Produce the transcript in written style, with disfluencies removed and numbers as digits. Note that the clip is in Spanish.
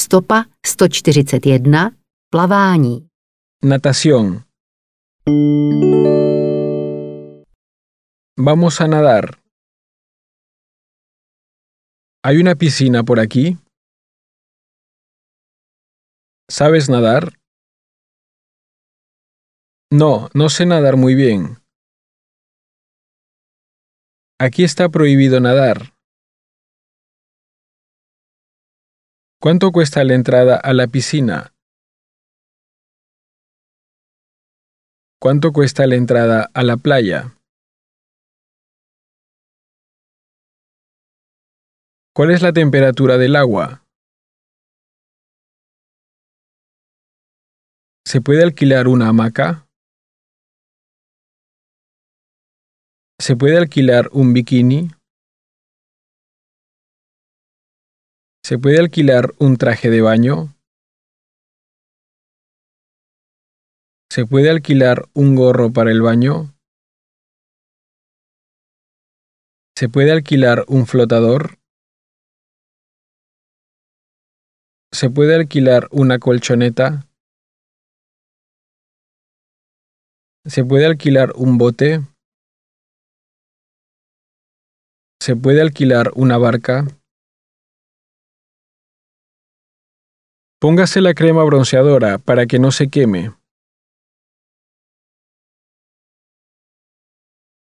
Stopa 141. Plavání. Natación. Vamos a nadar. ¿Hay una piscina por aquí? ¿Sabes nadar? No, no sé nadar muy bien. Aquí está prohibido nadar. ¿Cuánto cuesta la entrada a la piscina? ¿Cuánto cuesta la entrada a la playa? ¿Cuál es la temperatura del agua? ¿Se puede alquilar una hamaca? ¿Se puede alquilar un bikini? ¿Se puede alquilar un traje de baño? ¿Se puede alquilar un gorro para el baño? ¿Se puede alquilar un flotador? ¿Se puede alquilar una colchoneta? ¿Se puede alquilar un bote? ¿Se puede alquilar una barca? Póngase la crema bronceadora para que no se queme.